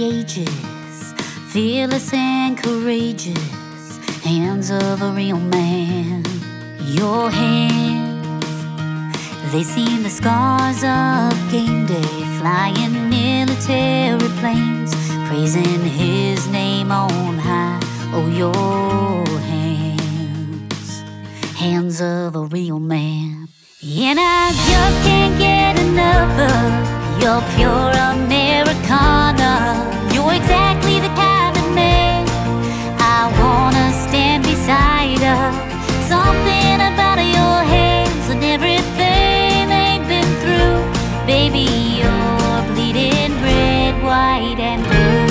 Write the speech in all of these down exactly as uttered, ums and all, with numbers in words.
ages, fearless and courageous, hands of a real man. Your hands, they seem the scars of game day, flying military planes, praising his name on high. Oh, your hands, hands of a real man. And I just can't get enough of your pure Americana. You're exactly the kind of man I wanna stand beside her. Something about your hands and everything they've been through. Baby, you're bleeding red, white, and blue.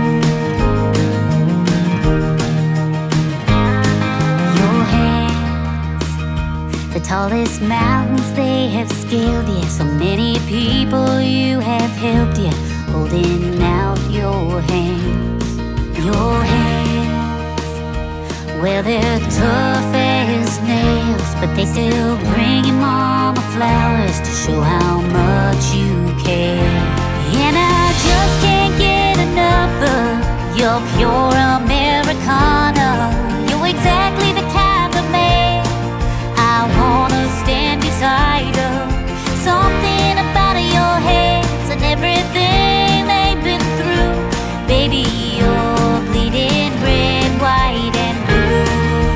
Your hands, the tallest mountains they have scaled, yeah. So many people you have helped, yeah. Holding out your hands, your hands. Well, they're tough as nails, but they still bring your mama flowers to show how much you care. And I just can't get enough of your pure Americana. You're exactly the kind of man I wanna stand beside her. Something about your hands and everything they've been through. Baby, you're bleeding red, white, and blue.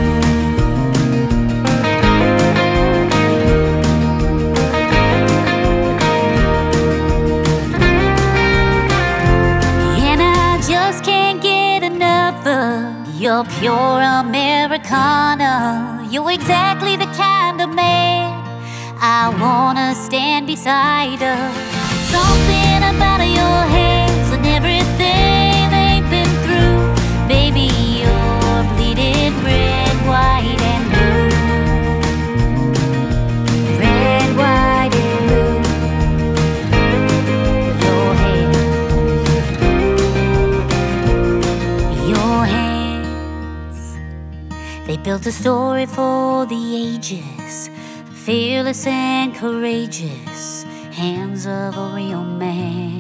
And I just can't get enough of your pure Americana. You're exactly the kind of man I wanna stand beside her. Something about your hands and everything they've been through. Baby, you're bleeding red, white, and blue. Red, white, and blue. Your hands, your hands, they built a story for the ages, fearless and courageous, hands of a real man.